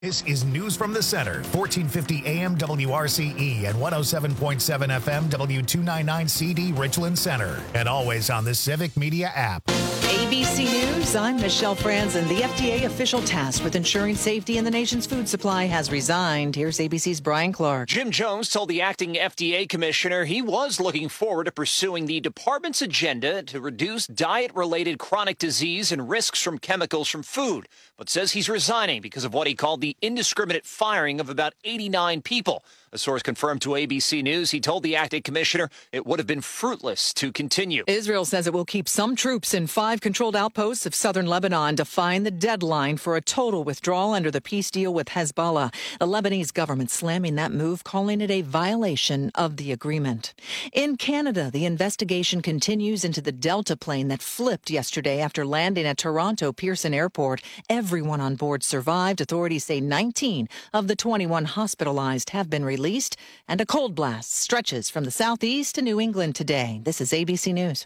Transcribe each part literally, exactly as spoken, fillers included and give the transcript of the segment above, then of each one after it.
This is News from the Center, fourteen fifty A M W R C E and one oh seven point seven F M W two ninety-nine C D Richland Center, and always on the Civic Media app. A B C News, I'm Michelle Franzen. The F D A official tasked with ensuring safety in the nation's food supply has resigned. Here's A B C's Brian Clark. Jim Jones told the acting F D A commissioner he was looking forward to pursuing the department's agenda to reduce diet-related chronic disease and risks from chemicals from food, but says he's resigning because of what he called the indiscriminate firing of about eighty-nine people. A source confirmed to A B C News he told the acting commissioner it would have been fruitless to continue. Israel says it will keep some troops in five controlled outposts of southern Lebanon, defying the deadline for a total withdrawal under the peace deal with Hezbollah. The Lebanese government slamming that move, calling it a violation of the agreement. In Canada, the investigation continues into the Delta plane that flipped yesterday after landing at Toronto Pearson Airport. Everyone on board survived. Authorities say nineteen of the twenty-one hospitalized have been released. Released, and a cold blast stretches from the southeast to New England today. This is A B C News.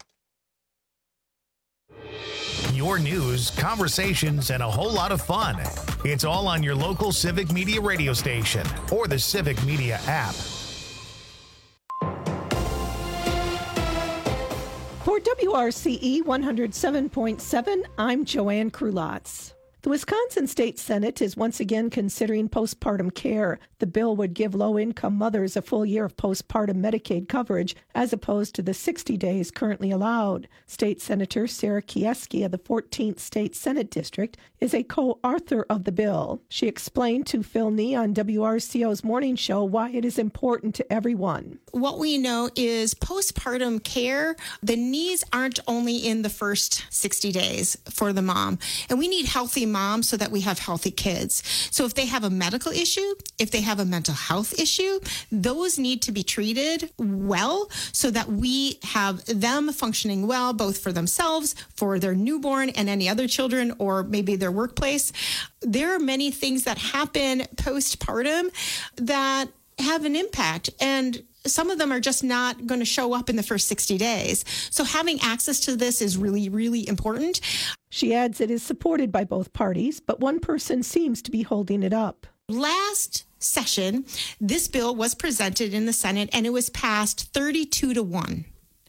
Your news, conversations, and a whole lot of fun. It's all on your local Civic Media radio station or the Civic Media app. For W R C E one oh seven point seven, I'm Joanne Krulotz. The Wisconsin State Senate is once again considering postpartum care. The bill would give low-income mothers a full year of postpartum Medicaid coverage as opposed to the sixty days currently allowed. State Senator Sarah Kieski of the fourteenth State Senate District is a co-author of the bill. She explained to Phil Nee on W R C O's morning show why it is important to everyone. What we know is postpartum care, the needs aren't only in the first sixty days for the mom. And we need healthy moms so that we have healthy kids. So if they have a medical issue, if they have a mental health issue, those need to be treated well so that we have them functioning well, both for themselves, for their newborn and any other children, or maybe their workplace. There are many things that happen postpartum that have an impact, and some of them are just not going to show up in the first sixty days. So having access to this is really, really important. She adds it is supported by both parties, but one person seems to be holding it up. Last session, this bill was presented in the Senate and it was passed thirty-two to one.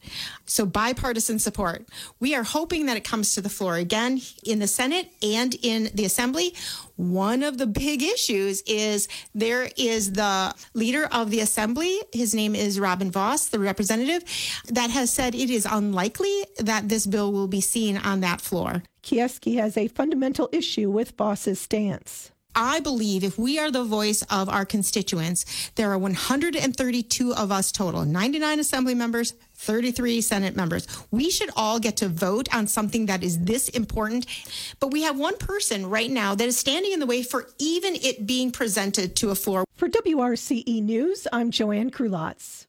So bipartisan support. We are hoping that it comes to the floor again in the Senate and in the Assembly. One of the big issues is there is the leader of the Assembly. His name is Robin Vos, the representative, that has said it is unlikely that this bill will be seen on that floor. Kieski has a fundamental issue with Vos's stance. I believe if we are the voice of our constituents, there are one hundred thirty-two of us total, ninety-nine Assembly members, thirty-three Senate members. We should all get to vote on something that is this important. But we have one person right now that is standing in the way for even it being presented to a floor. For W R C E News, I'm Joanne Krulotz.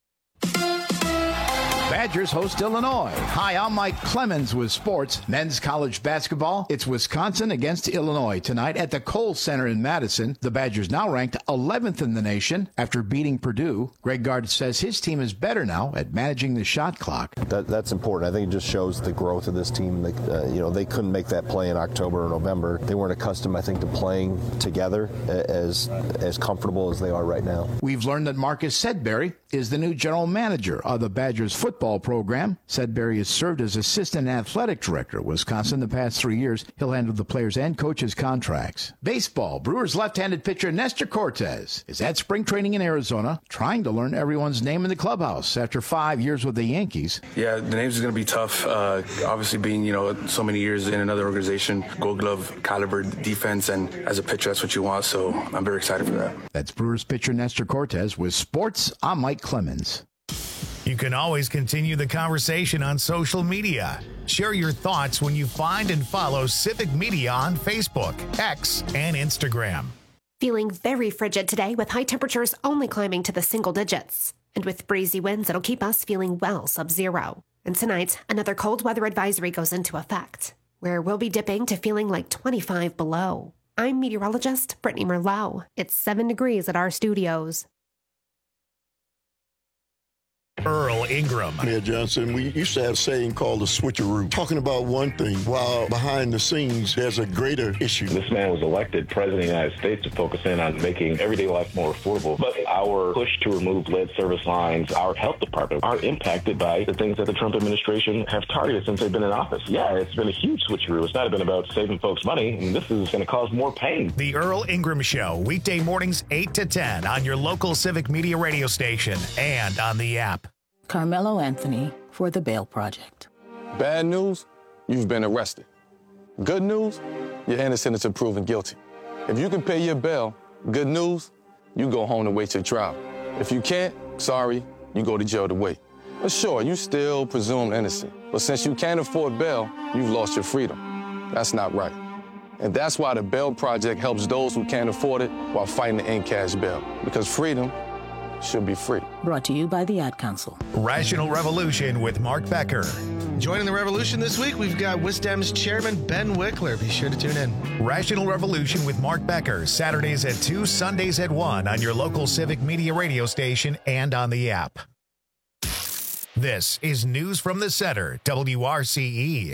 Badgers host Illinois. Hi, I'm Mike Clemens with sports. Men's college basketball. It's Wisconsin against Illinois tonight at the Kohl Center in Madison. The Badgers now ranked eleventh in the nation after beating Purdue. Greg Gard says his team is better now at managing the shot clock. That, that's important. I think it just shows the growth of this team. They, uh, you know, they couldn't make that play in October or November. They weren't accustomed, I think, to playing together as as comfortable as they are right now. We've learned that Marcus Sedbury is the new general manager of the Badgers football program. Sedbury has served as assistant athletic director at Wisconsin the past three years. He'll handle the players' and coaches' contracts. Baseball. Brewers left-handed pitcher Nestor Cortes is at spring training in Arizona, trying to learn everyone's name in the clubhouse after five years with the Yankees. Yeah, the names is going to be tough. Uh, obviously, being you know so many years in another organization, Gold Glove caliber defense, and as a pitcher, that's what you want. So I'm very excited for that. That's Brewers pitcher Nestor Cortes with sports. I'm Mike Clemens. You can always continue the conversation on social media. Share your thoughts when you find and follow Civic Media on Facebook, X, and Instagram. Feeling very frigid today with high temperatures only climbing to the single digits. And with breezy winds, it'll keep us feeling well sub-zero. And tonight, another cold weather advisory goes into effect, where we'll be dipping to feeling like twenty-five below. I'm meteorologist Brittany Merlot. It's seven degrees at our studios. Earl Ingram. Mayor Johnson, we used to have a saying called the switcheroo, talking about one thing while behind the scenes there's a greater issue. This man was elected president of the United States to focus in on making everyday life more affordable. But our push to remove lead service lines, our health department, are impacted by the things that the Trump administration have targeted since they've been in office. Yeah, it's been a huge switcheroo. It's not been about saving folks money, and this is going to cause more pain. The Earl Ingram Show, weekday mornings eight to ten on your local Civic Media radio station and on the app. Carmelo Anthony for the Bail Project. Bad news, you've been arrested. Good news, you're innocent until proven guilty. If you can pay your bail, good news, you go home to wait your trial. If you can't, sorry, you go to jail to wait. But sure, you still presumed innocent. But since you can't afford bail, you've lost your freedom. That's not right. And that's why the Bail Project helps those who can't afford it while fighting to end cash bail. Because freedom should be free. Brought to you by the Ad Council. Rational Revolution with Mark Becker. Joining the revolution this week, we've got Wisdom's chairman, Ben Wickler. Be sure to tune in. Rational Revolution with Mark Becker, Saturdays at two, Sundays at one on your local Civic Media radio station and on the app. This is News from the Center, W R C E.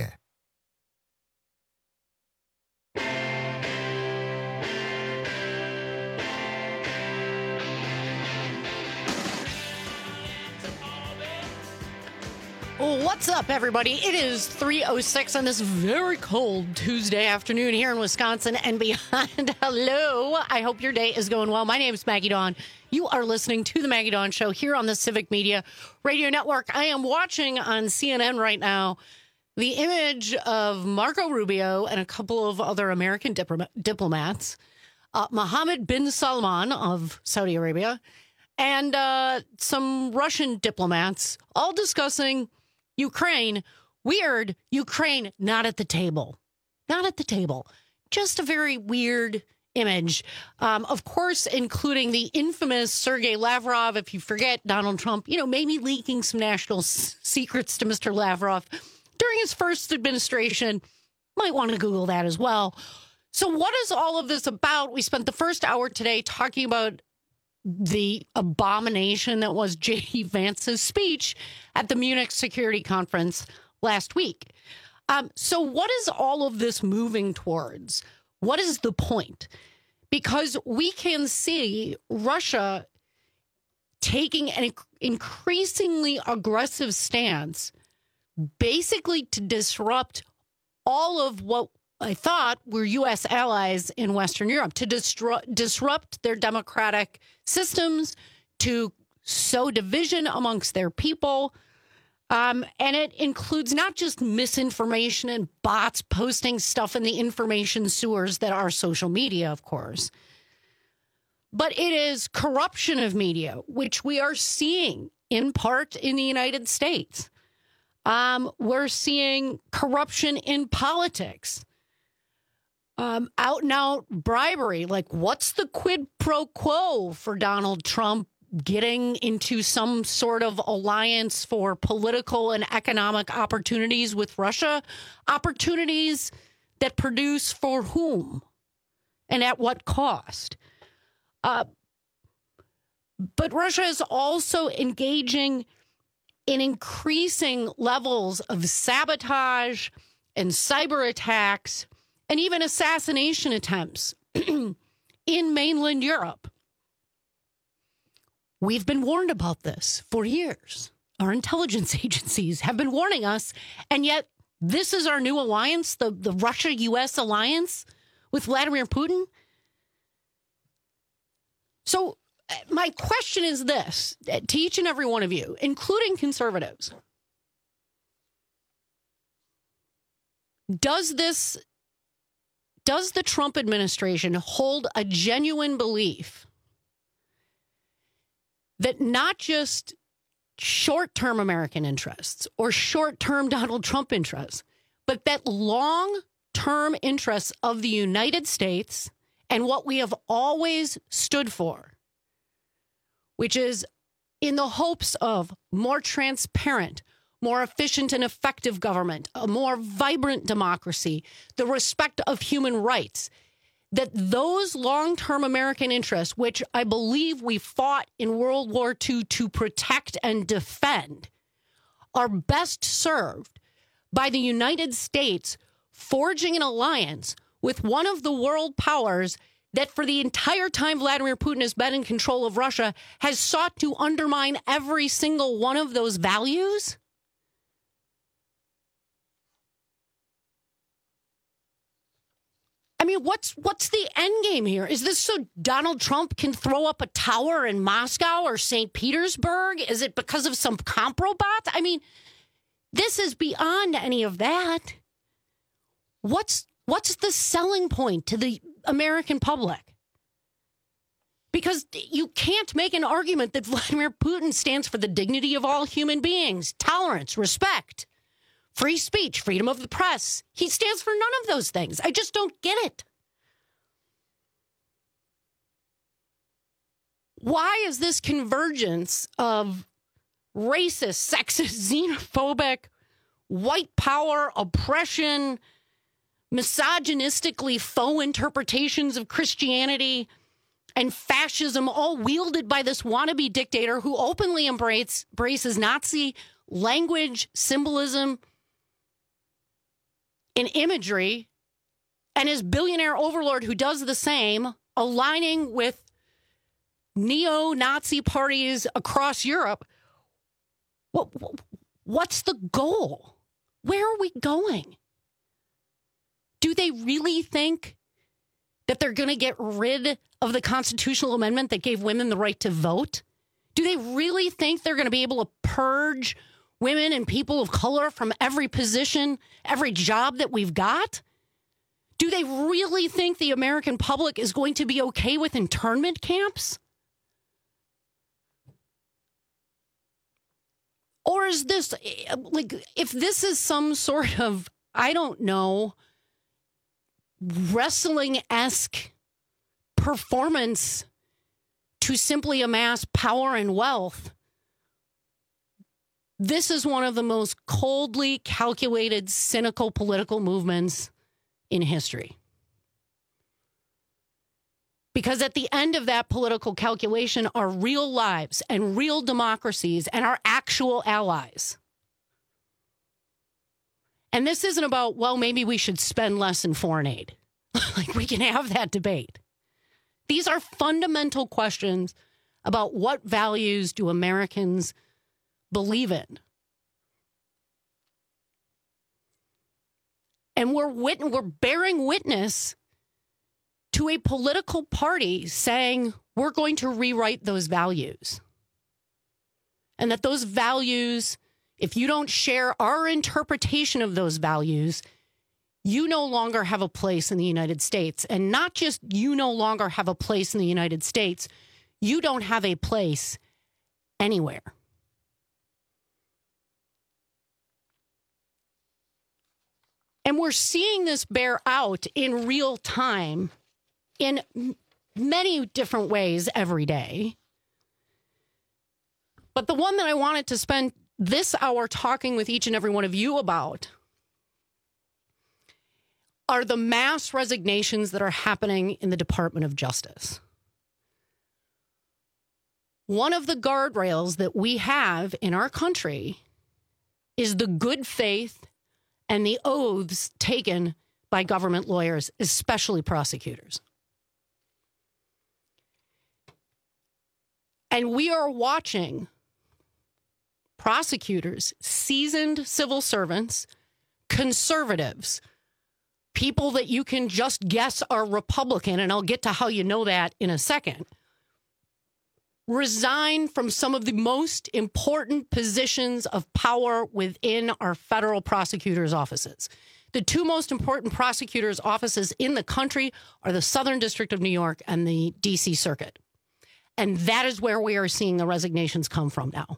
What's up, everybody? It is three oh six on this very cold Tuesday afternoon here in Wisconsin and beyond. Hello. I hope your day is going well. My name is Maggie Dawn. You are listening to The Maggie Dawn Show here on the Civic Media Radio Network. I am watching on C N N right now the image of Marco Rubio and a couple of other American diplomat- diplomats, uh, Mohammed bin Salman of Saudi Arabia, and uh, some Russian diplomats all discussing Ukraine. Weird. Ukraine not at the table. Not at the table. Just a very weird image. Um, of course, including the infamous Sergei Lavrov. If you forget, Donald Trump, you know, maybe leaking some national s- secrets to Mister Lavrov during his first administration. Might want to Google that as well. So what is all of this about? We spent the first hour today talking about the abomination that was J D. Vance's speech at the Munich Security Conference last week. Um, so what is all of this moving towards? What is the point? Because we can see Russia taking an increasingly aggressive stance, basically to disrupt all of what I thought were U S allies in Western Europe, to distru- disrupt their democratic systems, to sow division amongst their people. Um, and it includes not just misinformation and bots posting stuff in the information sewers that are social media, of course, but it is corruption of media, which we are seeing in part in the United States. Um, we're seeing corruption in politics. Um, out and out bribery. Like, what's the quid pro quo for Donald Trump getting into some sort of alliance for political and economic opportunities with Russia? Opportunities that produce for whom and at what cost? Uh, but Russia is also engaging in increasing levels of sabotage and cyber attacks and even assassination attempts in mainland Europe. We've been warned about this for years. Our intelligence agencies have been warning us, and yet this is our new alliance, the, the Russia-U S alliance with Vladimir Putin. So my question is this, to each and every one of you, including conservatives. Does this Does the Trump administration hold a genuine belief that not just short-term American interests or short-term Donald Trump interests, but that long-term interests of the United States and what we have always stood for, which is in the hopes of more transparent, more efficient and effective government, a more vibrant democracy, the respect of human rights, that those long-term American interests, which I believe we fought in World War Two to protect and defend, are best served by the United States forging an alliance with one of the world powers that for the entire time Vladimir Putin has been in control of Russia has sought to undermine every single one of those values? I mean, what's what's the end game here? Is this so Donald Trump can throw up a tower in Moscow or Saint Petersburg? Is it because of some comprobot? I mean, this is beyond any of that. What's what's the selling point to the American public? Because you can't make an argument that Vladimir Putin stands for the dignity of all human beings, tolerance, respect, free speech, freedom of the press. He stands for none of those things. I just don't get it. Why is this convergence of racist, sexist, xenophobic, white power, oppression, misogynistically faux interpretations of Christianity and fascism, all wielded by this wannabe dictator who openly embrace, embraces Nazi language, symbolism, and imagery, and his billionaire overlord who does the same, aligning with neo-Nazi parties across Europe? What, what's the goal? Where are we going? Do they really think that they're going to get rid of the constitutional amendment that gave women the right to vote? Do they really think they're going to be able to purge women and people of color from every position, every job that we've got? Do they really think the American public is going to be okay with internment camps? Or is this, like, if this is some sort of, I don't know, wrestling-esque performance to simply amass power and wealth, this is one of the most coldly calculated, cynical political movements in history. Because at the end of that political calculation are real lives and real democracies and our actual allies. And this isn't about, well, maybe we should spend less in foreign aid. Like, we can have that debate. These are fundamental questions about what values do Americans believe in. And we're wit- we're bearing witness to a political party saying we're going to rewrite those values. And that those values, if you don't share our interpretation of those values, you no longer have a place in the United States. And not just you no longer have a place in the United States, you don't have a place anywhere. And we're seeing this bear out in real time in many different ways every day. But the one that I wanted to spend this hour talking with each and every one of you about are the mass resignations that are happening in the Department of Justice. One of the guardrails that we have in our country is the good faith and the oaths taken by government lawyers, especially prosecutors. And we are watching prosecutors, seasoned civil servants, conservatives, people that you can just guess are Republican, and I'll get to how you know that in a second, resign from some of the most important positions of power within our federal prosecutors' offices. The two most important prosecutors' offices in the country are the Southern District of New York and the D C Circuit. And that is where we are seeing the resignations come from now.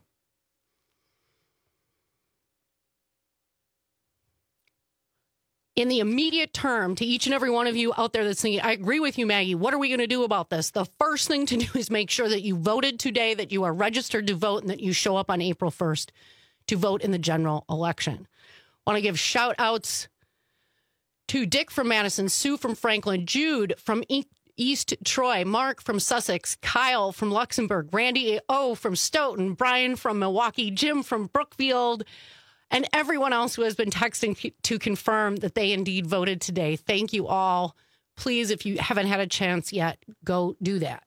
In the immediate term, to each and every one of you out there that's thinking, I agree with you, Maggie, what are we going to do about this? The first thing to do is make sure that you voted today, that you are registered to vote, and that you show up on April first to vote in the general election. I want to give shout outs to Dick from Madison, Sue from Franklin, Jude from e- East Troy, Mark from Sussex, Kyle from Luxembourg, Randy O from Stoughton, Brian from Milwaukee, Jim from Brookfield, and everyone else who has been texting to confirm that they indeed voted today. Thank you all. Please, if you haven't had a chance yet, go do that.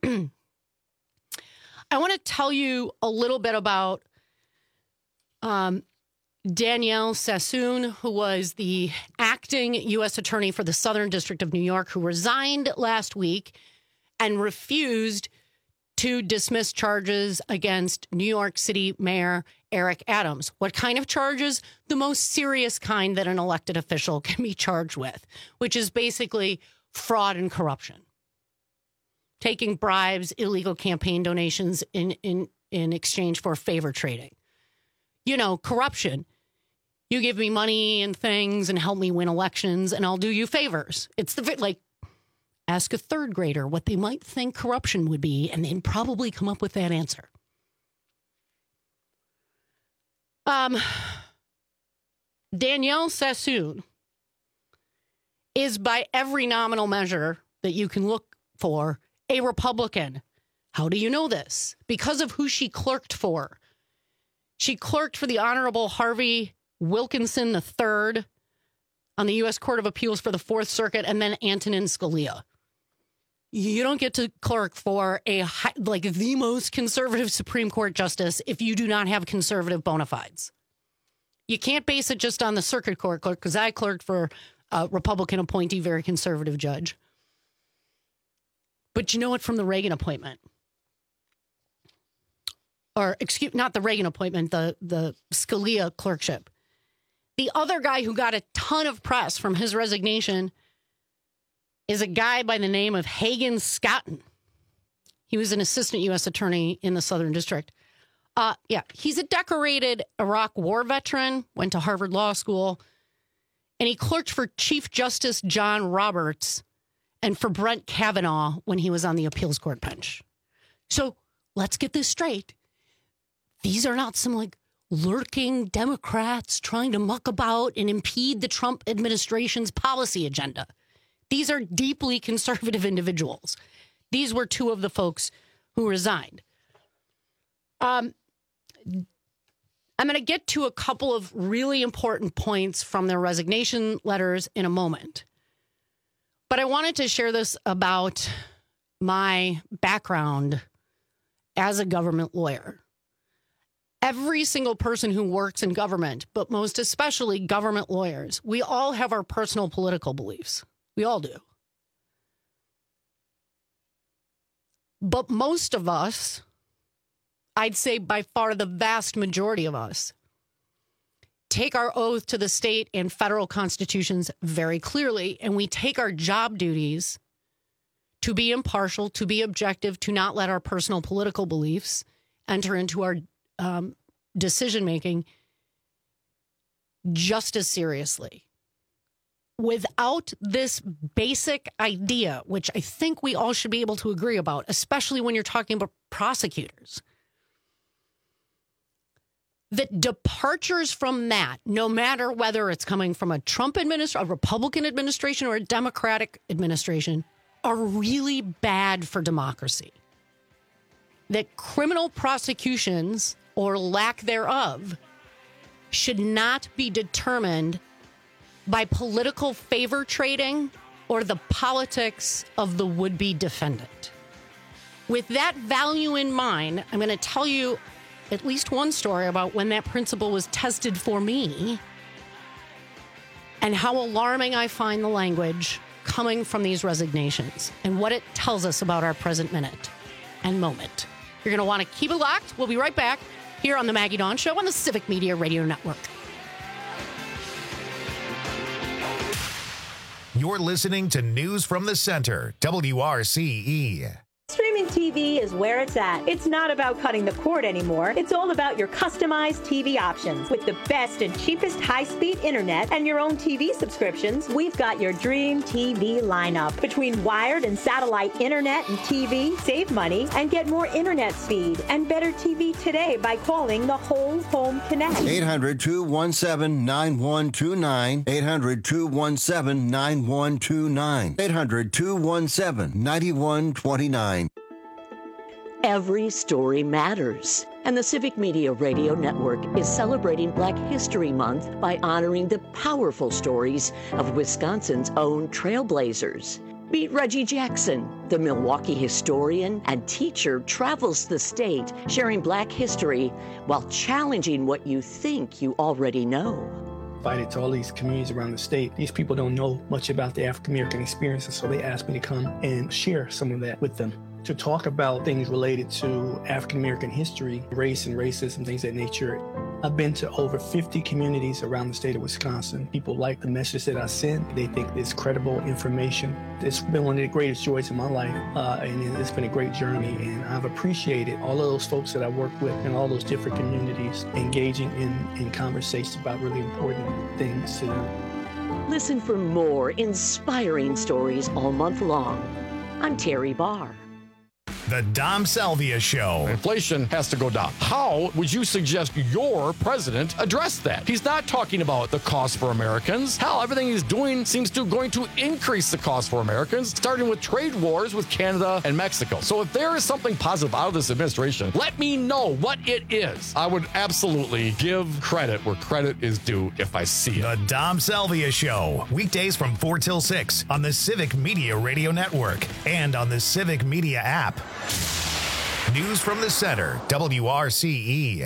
I want to tell you a little bit about um, Danielle Sassoon, who was the acting U S attorney for the Southern District of New York, who resigned last week and refused to dismiss charges against New York City Mayor Eric Adams. What kind of charges? The most serious kind that an elected official can be charged with, which is basically fraud and corruption. Taking bribes, illegal campaign donations in, in, in exchange for favor trading. You know, corruption. You give me money and things and help me win elections and I'll do you favors. It's the, like, ask a third grader what they might think corruption would be and they'd probably come up with that answer. Um, Danielle Sassoon is by every nominal measure that you can look for a Republican. How do you know this? Because of who she clerked for. She clerked for the Honorable Harvey Wilkinson the third on the U S Court of Appeals for the Fourth Circuit, and then Antonin Scalia. You don't get to clerk for a like the most conservative Supreme Court justice if you do not have conservative bona fides. You can't base it just on the circuit court clerk, because I clerked for a Republican appointee, very conservative judge. But you know what, from the Reagan appointment, or excuse, not the Reagan appointment, the, the Scalia clerkship. The other guy who got a ton of press from his resignation is a guy by the name of Hagen Scotton. He was an assistant U S attorney in the Southern District. Uh, yeah, he's a decorated Iraq war veteran, went to Harvard Law School, and he clerked for Chief Justice John Roberts and for Brett Kavanaugh when he was on the appeals court bench. So let's get this straight. These are not some like lurking Democrats trying to muck about and impede the Trump administration's policy agenda. These are deeply conservative individuals. These were two of the folks who resigned. Um, I'm going to get to a couple of really important points from their resignation letters in a moment. But I wanted to share this about my background as a government lawyer. Every single person who works in government, but most especially government lawyers, we all have our personal political beliefs. We all do. But most of us, I'd say by far the vast majority of us, take our oath to the state and federal constitutions very clearly, and we take our job duties to be impartial, to be objective, to not let our personal political beliefs enter into our um, decision-making just as seriously. Without this basic idea, which I think we all should be able to agree about, especially when you're talking about prosecutors, that departures from that, no matter whether it's coming from a Trump administration, a Republican administration, or a Democratic administration, are really bad for democracy. That criminal prosecutions, or lack thereof, should not be determined by political favor trading or the politics of the would-be defendant. With that value in mind, I'm going to tell you at least one story about when that principle was tested for me and how alarming I find the language coming from these resignations and what it tells us about our present minute and moment. You're going to want to keep it locked. We'll be right back here on the Maggie Dawn Show on the Civic Media Radio Network. You're listening to News from the Center, W R C E. Streaming T V is where it's at. It's not about cutting the cord anymore. It's all about your customized T V options. With the best and cheapest high-speed internet and your own T V subscriptions, we've got your dream T V lineup. Between wired and satellite internet and T V, save money and get more internet speed and better T V today by calling the Whole Home Connect. eight hundred, two one seven, nine one two nine. eight hundred, two one seven, nine one two nine. eight hundred, two one seven, nine one two nine. Every story matters. And the Civic Media Radio Network is celebrating Black History Month by honoring the powerful stories of Wisconsin's own trailblazers. Meet Reggie Jackson, the Milwaukee historian and teacher, travels the state sharing Black history while challenging what you think you already know. Invited to all these communities around the state. These people don't know much about the African American experience, and so they asked me to come and share some of that with them. To talk about things related to African American history, race and racism, things of that nature. I've been to over fifty communities around the state of Wisconsin. People like the message that I send. They think it's credible information. It's been one of the greatest joys in my life, uh, and it's been a great journey. And I've appreciated all of those folks that I work with in all those different communities engaging in, in conversations about really important things to them. Listen for more inspiring stories all month long. I'm Terry Barr. The Dom Salvia Show. Inflation has to go down. How would you suggest your president address that? He's not talking about the cost for Americans. Hell, everything he's doing seems to going to increase the cost for Americans, starting with trade wars with Canada and Mexico. So if there is something positive out of this administration, let me know what it is. I would absolutely give credit where credit is due if I see it. The Dom Salvia Show. Weekdays from four till six on the Civic Media Radio Network and on the Civic Media app. News from the Center, W R C E.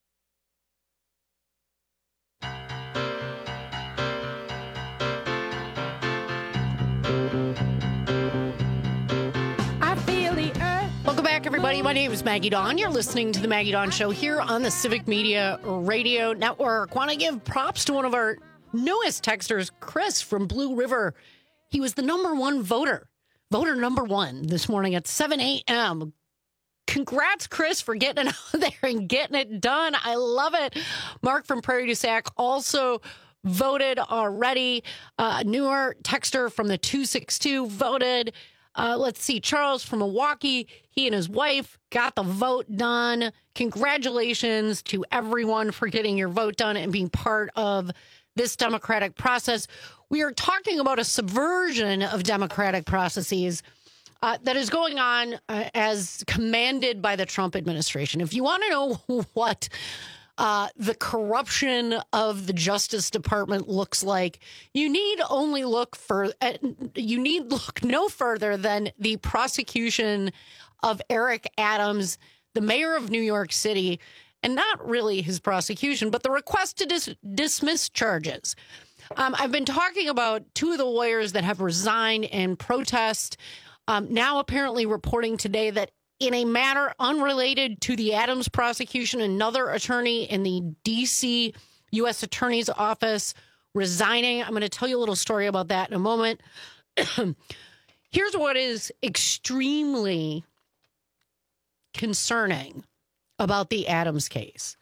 Welcome back, everybody. My name is Maggie Dawn. You're listening to the Maggie Dawn Show here on the Civic Media Radio Network. Want to give props to one of our newest texters, Chris from Blue River. He was the number one voter, voter number one this morning at seven a.m. Congrats, Chris, for getting it out there and getting it done. I love it. Mark from Prairie du Sac also voted already. Uh, newer texter from the two six two voted. Uh, let's see, Charles from Milwaukee, he and his wife got the vote done. Congratulations to everyone for getting your vote done and being part of this democratic process. We are talking about a subversion of democratic processes uh, that is going on uh, as commanded by the Trump administration. If you want to know what Uh, the corruption of the Justice Department looks like, you need only look for uh, you need look no further than the prosecution of Eric Adams, the mayor of New York City, and not really his prosecution, but the request to dis- dismiss charges. Um, I've been talking about two of the lawyers that have resigned in protest. Um, now apparently reporting today that in a matter unrelated to the Adams prosecution, another attorney in the D C U S Attorney's Office resigning. I'm going to tell you a little story about that in a moment. Here's what is extremely concerning about the Adams case.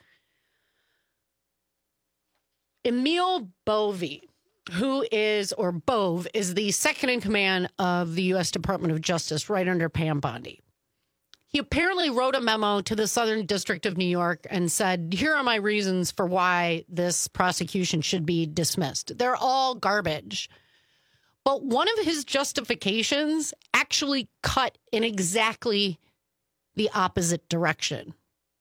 Emil Bovee, who is, or Bove, is the second in command of the U S Department of Justice right under Pam Bondi. He apparently wrote a memo to the Southern District of New York and said, here are my reasons for why this prosecution should be dismissed. They're all garbage. But one of his justifications actually cut in exactly the opposite direction.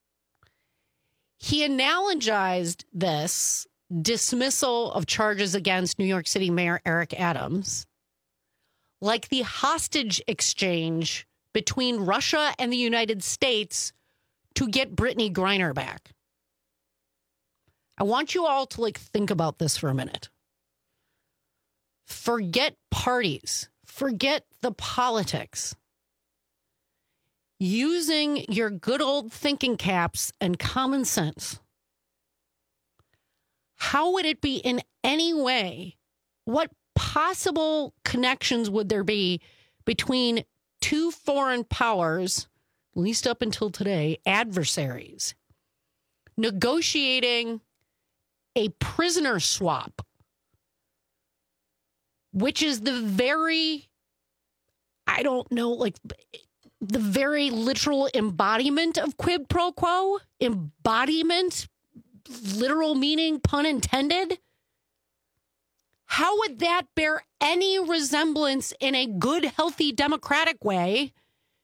He analogized this dismissal of charges against New York City Mayor Eric Adams like the hostage exchange between Russia and the United States to get Brittany Griner back. I want you all to like think about this for a minute. Forget parties. Forget the politics. Using your good old thinking caps and common sense. How would it be in any way? What possible connections would there be between two foreign powers at least up until today, adversaries negotiating a prisoner swap, which is the very, I don't know, like the very literal embodiment of quid pro quo. Embodiment, literal meaning, pun intended. How would that bear any resemblance in a good, healthy, democratic way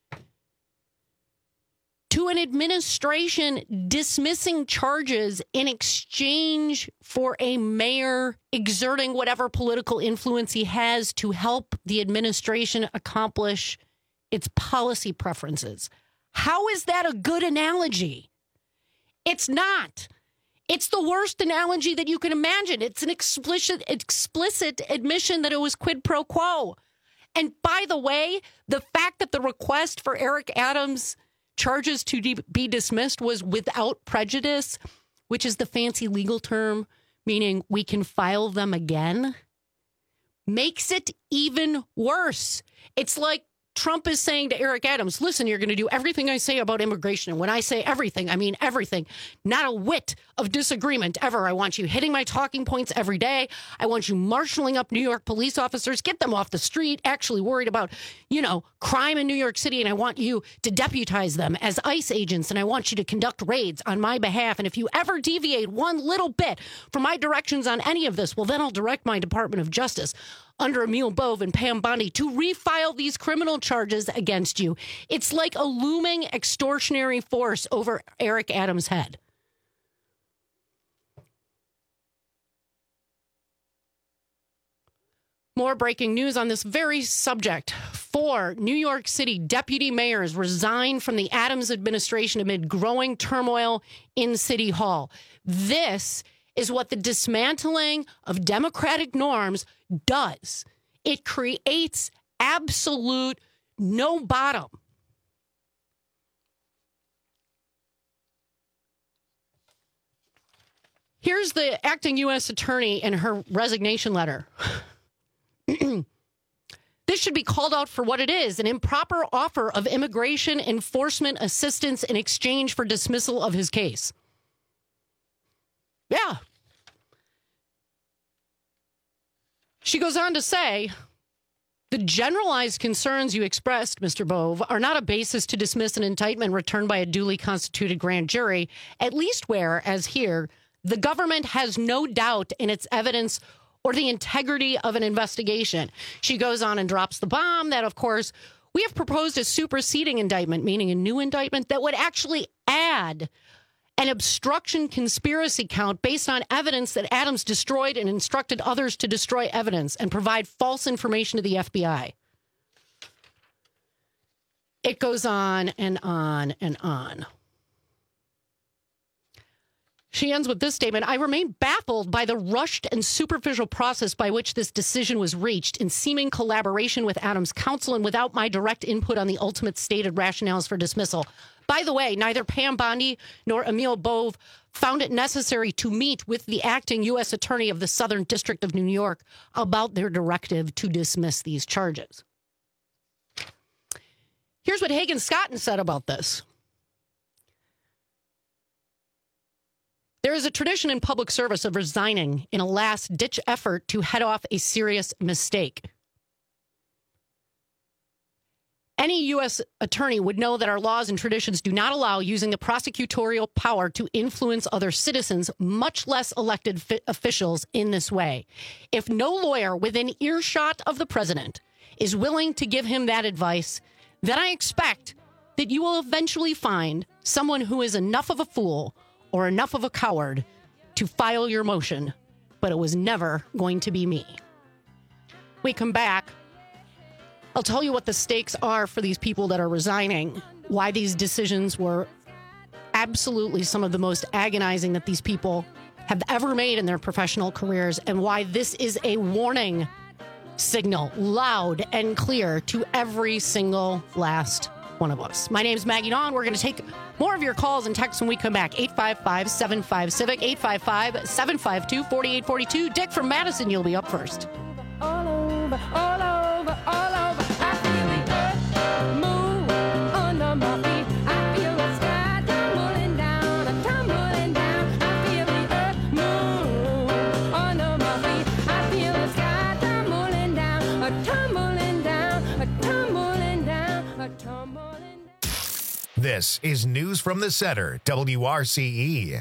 to an administration dismissing charges in exchange for a mayor exerting whatever political influence he has to help the administration accomplish its policy preferences? How is that a good analogy? It's not. It's the worst analogy that you can imagine. It's an explicit, explicit admission that it was quid pro quo. And by the way, the fact that the request for Eric Adams' charges to de- be dismissed was without prejudice, which is the fancy legal term, meaning we can file them again, makes it even worse. It's like Trump is saying to Eric Adams, listen, you're going to do everything I say about immigration. And when I say everything, I mean everything. Not a whit of disagreement ever. I want you hitting my talking points every day. I want you marshaling up New York police officers, get them off the street, actually worried about, you know, crime in New York City. And I want you to deputize them as ICE agents. And I want you to conduct raids on my behalf. And if you ever deviate one little bit from my directions on any of this, well, then I'll direct my Department of Justice under Emil Bove and Pam Bondi to refile these criminal charges against you. It's like a looming extortionary force over Eric Adams' head. More breaking news on this very subject. Four New York City deputy mayors resigned from the Adams administration amid growing turmoil in City Hall. This is what the dismantling of democratic norms does. It creates absolute no bottom. Here's the acting U S attorney in her resignation letter. This should be called out for what it is, an improper offer of immigration enforcement assistance in exchange for dismissal of his case. Yeah. She goes on to say, the generalized concerns you expressed, Mister Bove, are not a basis to dismiss an indictment returned by a duly constituted grand jury, at least where, as here, the government has no doubt in its evidence or the integrity of an investigation. She goes on and drops the bomb that, of course, we have proposed a superseding indictment, meaning a new indictment that would actually add an obstruction conspiracy count based on evidence that Adams destroyed and instructed others to destroy evidence and provide false information to the F B I. It goes on and on and on. She ends with this statement. I remain baffled by the rushed and superficial process by which this decision was reached in seeming collaboration with Adams' counsel and without my direct input on the ultimate stated rationales for dismissal. By the way, neither Pam Bondi nor Emil Bove found it necessary to meet with the acting U S attorney of the Southern District of New York about their directive to dismiss these charges. Here's what Hagen Scotton said about this. There is a tradition in public service of resigning in a last-ditch effort to head off a serious mistake. Any U S attorney would know that our laws and traditions do not allow using the prosecutorial power to influence other citizens, much less elected fi- officials, in this way. If no lawyer within earshot of the president is willing to give him that advice, then I expect that you will eventually find someone who is enough of a fool or enough of a coward to file your motion, but it was never going to be me. We come back. I'll tell you what the stakes are for these people that are resigning, why these decisions were absolutely some of the most agonizing that these people have ever made in their professional careers, and why this is a warning signal, loud and clear, to every single last one of us. My name's Maggie Dawn. We're going to take more of your calls and texts when we come back. eight five five, seven five, civic, eight five five, seven five two, four eight four two. Dick from Madison, you'll be up first. All over, all over, all over. I feel the earth move under my feet. This is News from the Center, W R C E.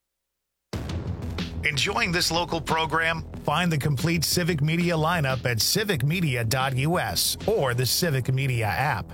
Enjoying this local program? Find the complete Civic Media lineup at civic media dot U S or the Civic Media app.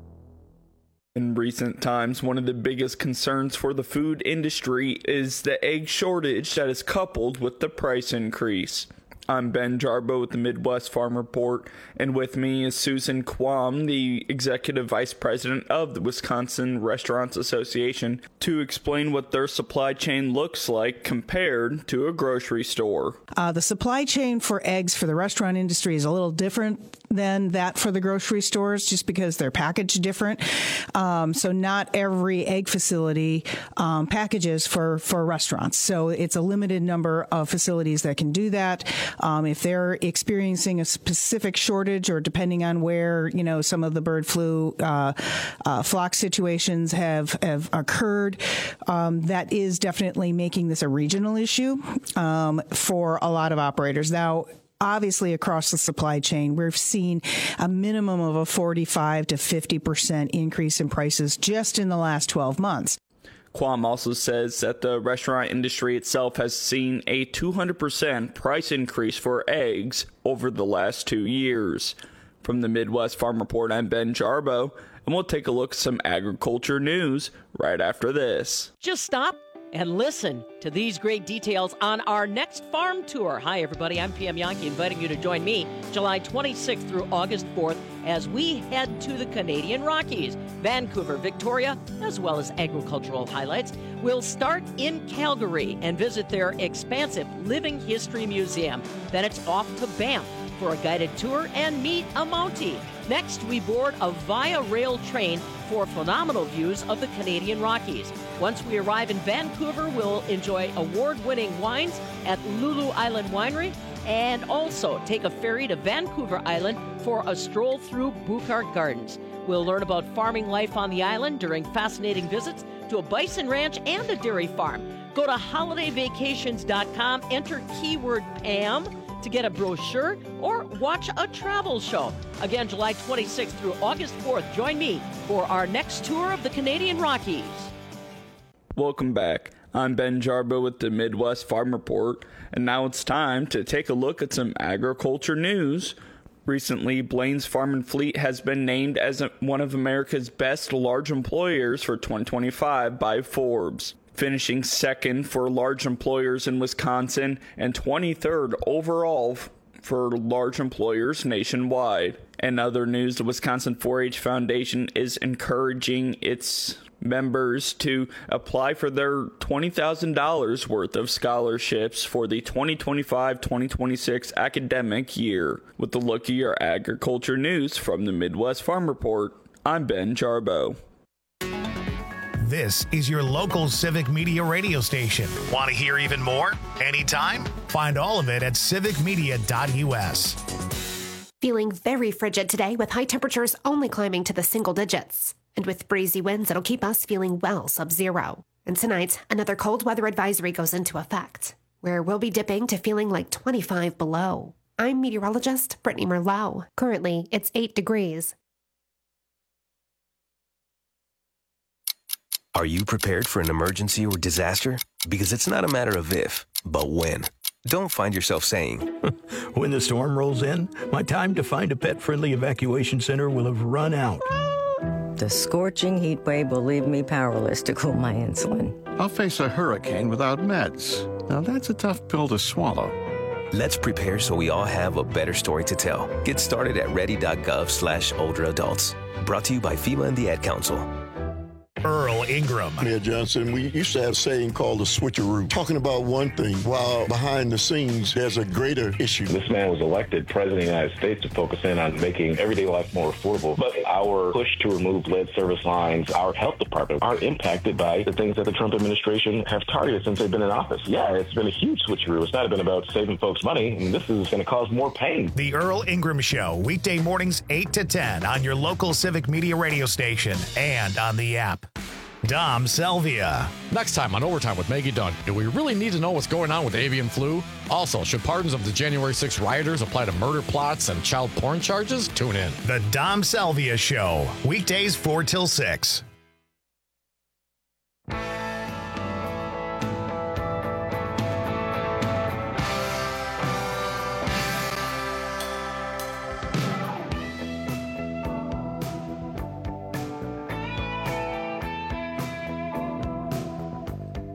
In recent times, one of the biggest concerns for the food industry is the egg shortage that is coupled with the price increase. I'm Ben Jarbo with the Midwest Farm Report, and with me is Susan Quam, the Executive Vice President of the Wisconsin Restaurants Association, to explain what their supply chain looks like compared to a grocery store. Uh, the supply chain for eggs for the restaurant industry is a little different than that for the grocery stores, just because they're packaged different. Um, so not every egg facility um, packages for, for restaurants. So it's a limited number of facilities that can do that. Um, if they're experiencing a specific shortage, or depending on where, you know, some of the bird flu uh, uh, flock situations have, have occurred, um, that is definitely making this a regional issue um, for a lot of operators. Now, obviously, across the supply chain, we've seen a minimum of a forty-five to fifty percent increase in prices just in the last twelve months. Quam also says that the restaurant industry itself has seen a two hundred percent price increase for eggs over the last two years. From the Midwest Farm Report, I'm Ben Jarbo, and we'll take a look at some agriculture news right after this. Just stop and listen to these great details on our next farm tour. Hi, everybody. I'm P M Yankee, inviting you to join me July twenty-sixth through August fourth as we head to the Canadian Rockies, Vancouver, Victoria, as well as agricultural highlights. We'll start in Calgary and visit their expansive Living History Museum. Then it's off to Banff for a guided tour and meet a Mountie. Next, we board a Via Rail train for phenomenal views of the Canadian Rockies. Once we arrive in Vancouver, we'll enjoy award-winning wines at Lulu Island Winery and also take a ferry to Vancouver Island for a stroll through Buchart Gardens. We'll learn about farming life on the island during fascinating visits to a bison ranch and a dairy farm. Go to holiday vacations dot com, enter keyword Pam to get a brochure or watch a travel show. Again, July twenty-sixth through August fourth. Join me for our next tour of the Canadian Rockies. Welcome back. I'm Ben Jarbo with the Midwest Farm Report, and now it's time to take a look at some agriculture news. Recently, Blain's Farm and Fleet has been named as one of America's best large employers for twenty twenty-five by Forbes, finishing second for large employers in Wisconsin and twenty-third overall for large employers nationwide. In other news, the Wisconsin four H Foundation is encouraging its members to apply for their twenty thousand dollars worth of scholarships for the twenty twenty-five twenty twenty-six academic year. With a look at your agriculture news from the Midwest Farm Report, I'm Ben Jarbo. This is your local Civic Media radio station. Want to hear even more? Anytime? Find all of it at civic media dot U S. Feeling very frigid today with high temperatures only climbing to the single digits. And with breezy winds, it'll keep us feeling well sub-zero. And tonight, another cold weather advisory goes into effect, where we'll be dipping to feeling like twenty-five below. I'm meteorologist Brittany Merlot. Currently, it's eight degrees. Are you prepared for an emergency or disaster? Because it's not a matter of if, but when. Don't find yourself saying, when the storm rolls in, my time to find a pet-friendly evacuation center will have run out. The scorching heat wave will leave me powerless to cool my insulin. I'll face a hurricane without meds. Now that's a tough pill to swallow. Let's prepare so we all have a better story to tell. Get started at ready.gov slash older adults. Brought to you by FEMA and the Ad Council. Earl Ingram. Mayor Johnson, we used to have a saying called the switcheroo, talking about one thing while behind the scenes there's a greater issue. This man was elected president of the United States to focus in on making everyday life more affordable. But our push to remove lead service lines, our health department, are impacted by the things that the Trump administration have targeted since they've been in office. Yeah, it's been a huge switcheroo. It's not been about saving folks money, and this is going to cause more pain. The Earl Ingram Show, weekday mornings eight to ten on your local Civic Media radio station and on the app. Dom Selvia. Next time on Overtime with Maggie Dunn, do we really need to know what's going on with avian flu? Also, should pardons of the January sixth rioters apply to murder plots and child porn charges? Tune in. The Dom Selvia Show, weekdays four till six.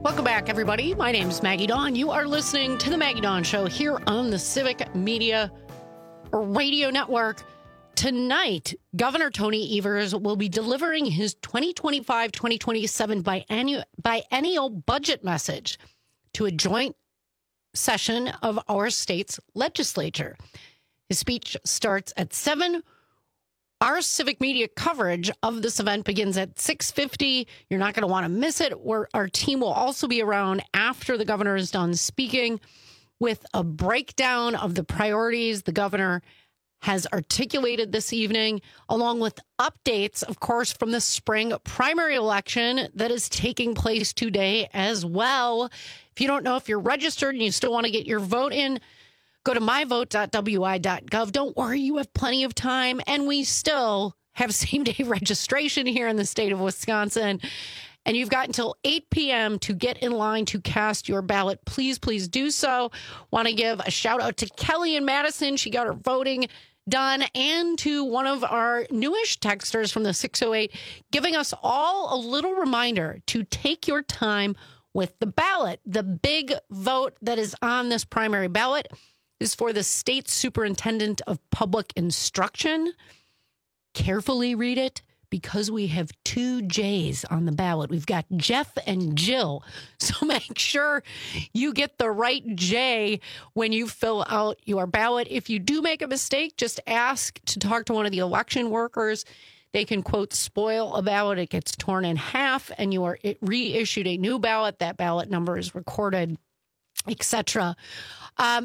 Welcome back, everybody. My name is Maggie Dawn. You are listening to The Maggie Dawn Show here on the Civic Media Radio Network. Tonight, Governor Tony Evers will be delivering his twenty twenty-five twenty twenty-seven biennial, biennial budget message to a joint session of our state's legislature. His speech starts at seven. Our civic media coverage of this event begins at six fifty. You're not going to want to miss it. We're, our team will also be around after the governor is done speaking with a breakdown of the priorities the governor has articulated this evening, along with updates, of course, from the spring primary election that is taking place today as well. If you don't know if you're registered and you still want to get your vote in, go to my vote dot w i dot gov. Don't worry, you have plenty of time, and we still have same-day registration here in the state of Wisconsin. And you've got until eight p.m. to get in line to cast your ballot. Please, please do so. Want to give a shout-out to Kelly in Madison. She got her voting done, and to one of our newish texters from the six oh eight, giving us all a little reminder to take your time with the ballot. The big vote that is on this primary ballot is for the state superintendent of public instruction. Carefully read it, because we have two J's on the ballot. We've got Jeff and Jill. So make sure you get the right J when you fill out your ballot. If you do make a mistake, just ask to talk to one of the election workers. They can, quote, spoil a ballot. It gets torn in half and you are reissued a new ballot. That ballot number is recorded, et cetera. Um,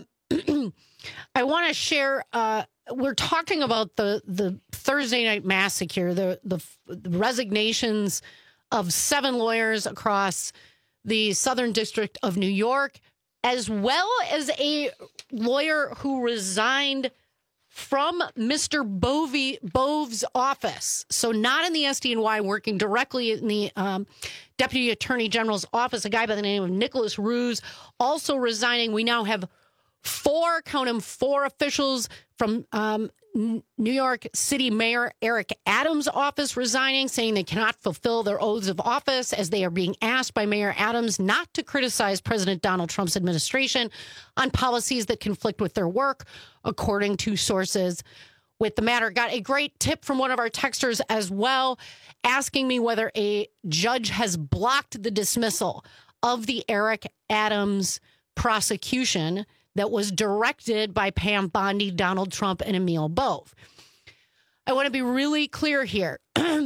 I want to share... Uh, We're talking about the, the Thursday night massacre, the, the the resignations of seven lawyers across the Southern District of New York, as well as a lawyer who resigned from Mister Bovey, Bove's office. So not in the S D N Y, working directly in the um, Deputy Attorney General's office, a guy by the name of Nicholas Ruse, also resigning. We now have Four, count them, four officials from um, New York City Mayor Eric Adams' office resigning, saying they cannot fulfill their oaths of office as they are being asked by Mayor Adams not to criticize President Donald Trump's administration on policies that conflict with their work, according to sources with the matter. Got a great tip from one of our texters as well, asking me whether a judge has blocked the dismissal of the Eric Adams prosecution that was directed by Pam Bondi, Donald Trump, and Emil Bove. I want to be really clear here.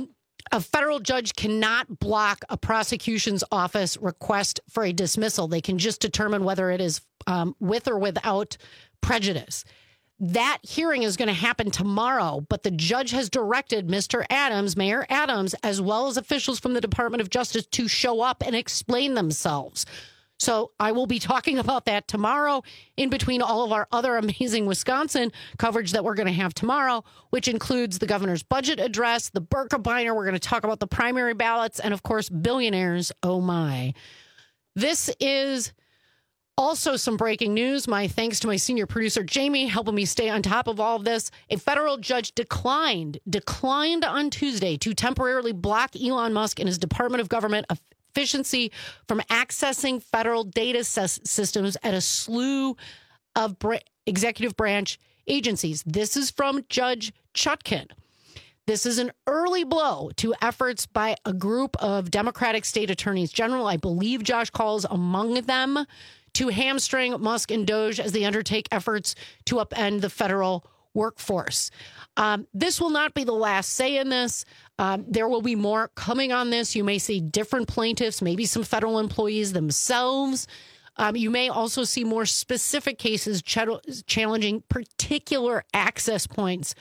A federal judge cannot block a prosecution's office request for a dismissal. They can just determine whether it is um, with or without prejudice. That hearing is going to happen tomorrow, but the judge has directed Mister Adams, Mayor Adams, as well as officials from the Department of Justice to show up and explain themselves. So I will be talking about that tomorrow in between all of our other amazing Wisconsin coverage that we're going to have tomorrow, which includes the governor's budget address, the Birkebeiner. We're going to talk about the primary ballots and, of course, billionaires. Oh, my. This is also some breaking news. My thanks to my senior producer, Jamie, helping me stay on top of all of this. A federal judge declined, declined on Tuesday to temporarily block Elon Musk and his Department of Government efficiency from accessing federal data systems at a slew of br- executive branch agencies. This is from Judge Chutkan. This is an early blow to efforts by a group of Democratic state attorneys general, I believe Josh Call's among them, to hamstring Musk and Doge as they undertake efforts to upend the federal workforce. Um, this will not be the last say in this. Um, there will be more coming on this. You may see different plaintiffs, maybe some federal employees themselves. Um, you may also see more specific cases ch- challenging particular access points.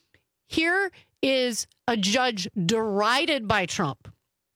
Here is a judge derided by Trump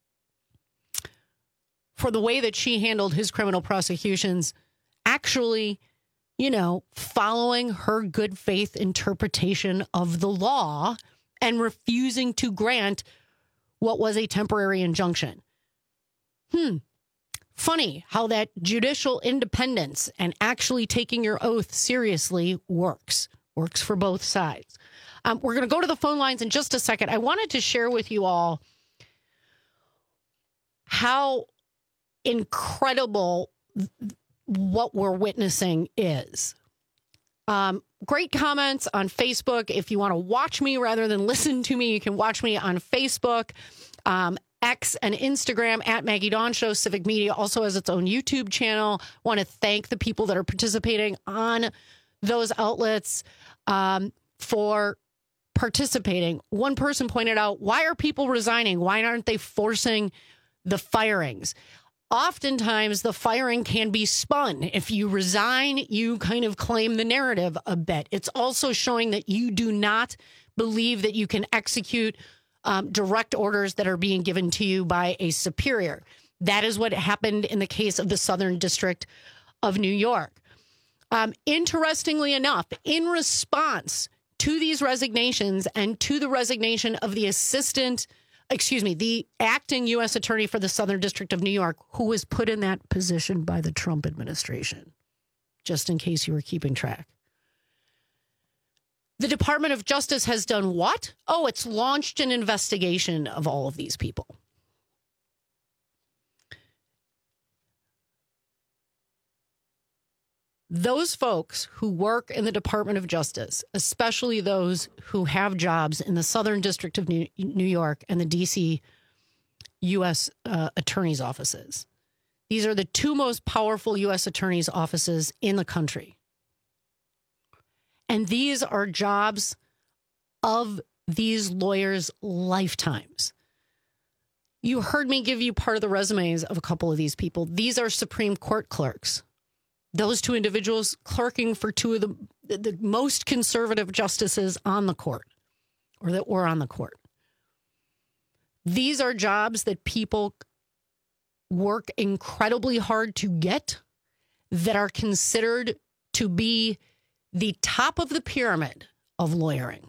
for the way that she handled his criminal prosecutions, actually, you know, following her good faith interpretation of the law and refusing to grant what was a temporary injunction. Hmm. Funny how that judicial independence and actually taking your oath seriously works. Works for both sides. Um, we're going to go to the phone lines in just a second. I wanted to share with you all how incredible what we're witnessing is. Um, great comments on Facebook. If you want to watch me rather than listen to me, you can watch me on Facebook, um, X, and Instagram at Maggie Dawn Show. Civic Media also has its own YouTube channel. Want to thank the people that are participating on those outlets um, for participating. One person pointed out, why are people resigning? Why aren't they forcing the firings? Oftentimes, the firing can be spun. If you resign, you kind of claim the narrative a bit. It's also showing that you do not believe that you can execute um, direct orders that are being given to you by a superior. That is what happened in the case of the Southern District of New York. Um, interestingly enough, in response to these resignations and to the resignation of the assistant excuse me, the acting U S attorney for the Southern District of New York, who was put in that position by the Trump administration, just in case you were keeping track. The Department of Justice has done what? Oh, it's launched an investigation of all of these people. Those folks who work in the Department of Justice, especially those who have jobs in the Southern District of New York and the D C U S uh, attorney's offices, these are the two most powerful U S attorney's offices in the country. And these are jobs of these lawyers' lifetimes. You heard me give you part of the resumes of a couple of these people. These are Supreme Court clerks. Those two individuals clerking for two of the, the most conservative justices on the court, or that were on the court. These are jobs that people work incredibly hard to get, that are considered to be the top of the pyramid of lawyering.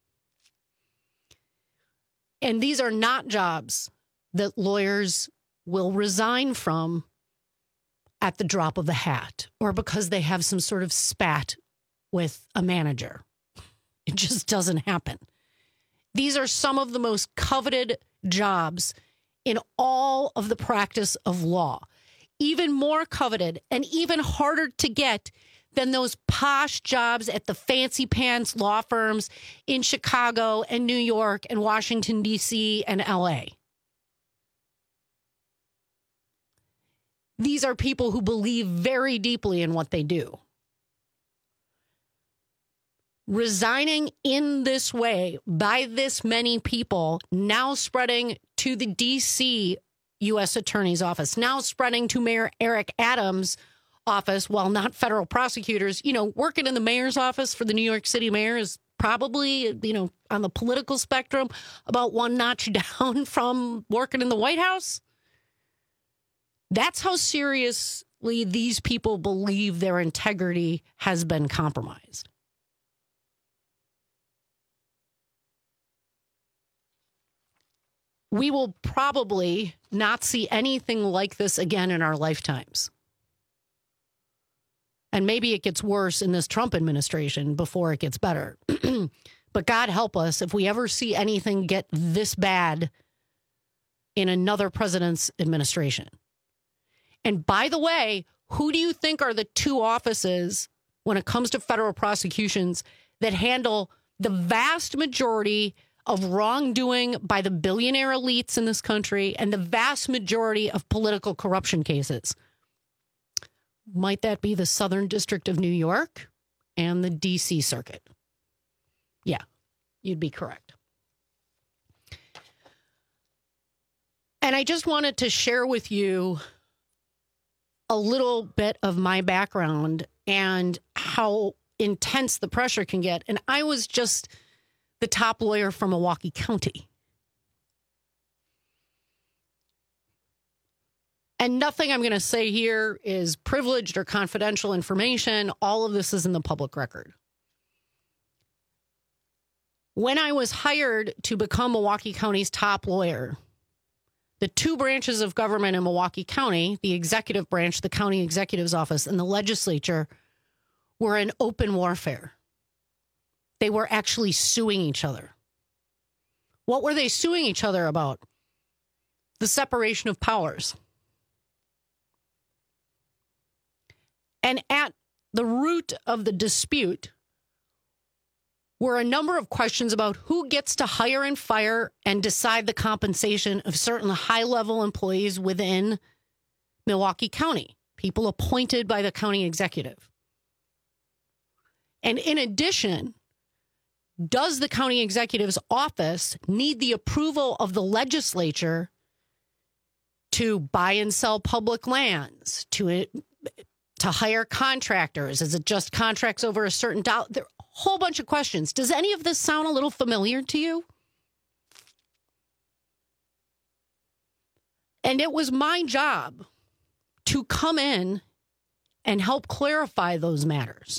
And these are not jobs that lawyers will resign from at the drop of a hat, or because they have some sort of spat with a manager. It just doesn't happen. These are some of the most coveted jobs in all of the practice of law. Even more coveted and even harder to get than those posh jobs at the fancy pants law firms in Chicago and New York and Washington, D C and L A. These are people who believe very deeply in what they do. Resigning in this way by this many people, now spreading to the D C U S Attorney's Office, now spreading to Mayor Eric Adams' office, while not federal prosecutors. You know, working in the mayor's office for the New York City mayor is probably, you know, on the political spectrum, about one notch down from working in the White House. That's how seriously these people believe their integrity has been compromised. We will probably not see anything like this again in our lifetimes. And maybe it gets worse in this Trump administration before it gets better. But God help us if we ever see anything get this bad in another president's administration. And by the way, who do you think are the two offices when it comes to federal prosecutions that handle the vast majority of wrongdoing by the billionaire elites in this country and the vast majority of political corruption cases? Might that be the Southern District of New York and the D C Circuit? Yeah, you'd be correct. And I just wanted to share with you a little bit of my background and how intense the pressure can get. And I was just the top lawyer for Milwaukee County. And nothing I'm going to say here is privileged or confidential information. All of this is in the public record. When I was hired to become Milwaukee County's top lawyer, the two branches of government in Milwaukee County, the executive branch, the county executive's office, and the legislature, were in open warfare. They were actually suing each other. What were they suing each other about? The separation of powers. And at the root of the dispute were a number of questions about who gets to hire and fire and decide the compensation of certain high-level employees within Milwaukee County, people appointed by the county executive. And in addition, does the county executive's office need the approval of the legislature to buy and sell public lands, to, to hire contractors? Is it just contracts over a certain dollar? There are a whole bunch of questions. Does any of this sound a little familiar to you? And it was my job to come in and help clarify those matters.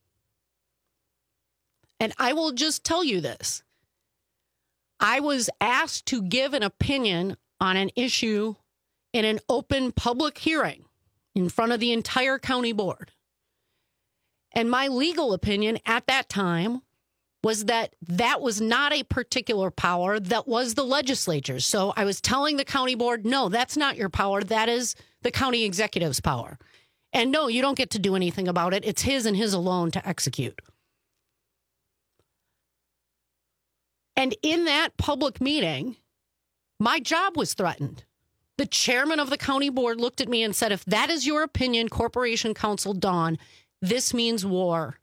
And I will just tell you this. I was asked to give an opinion on an issue in an open public hearing in front of the entire county board. And my legal opinion at that time was that that was not a particular power, that was the legislature's. So I was telling the county board, no, that's not your power. That is the county executive's power. And no, you don't get to do anything about it. It's his and his alone to execute. And in that public meeting, my job was threatened. The chairman of the county board looked at me and said, if that is your opinion, Corporation Counsel Dawn, this means war.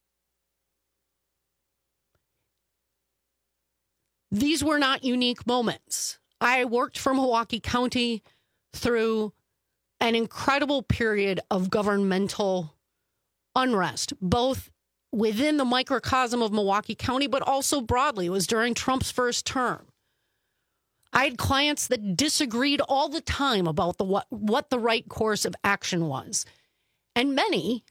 These were not unique moments. I worked for Milwaukee County through an incredible period of governmental unrest, both within the microcosm of Milwaukee County, but also broadly. It was during Trump's first term. I had clients that disagreed all the time about the what, what the right course of action was. And many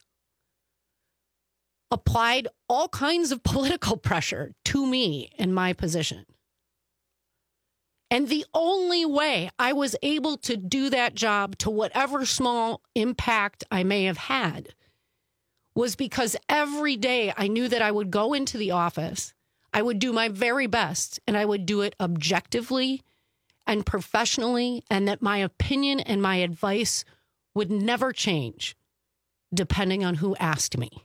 applied all kinds of political pressure to me in my position. And the only way I was able to do that job, to whatever small impact I may have had, was because every day I knew that I would go into the office, I would do my very best, and I would do it objectively and professionally, and that my opinion and my advice would never change depending on who asked me.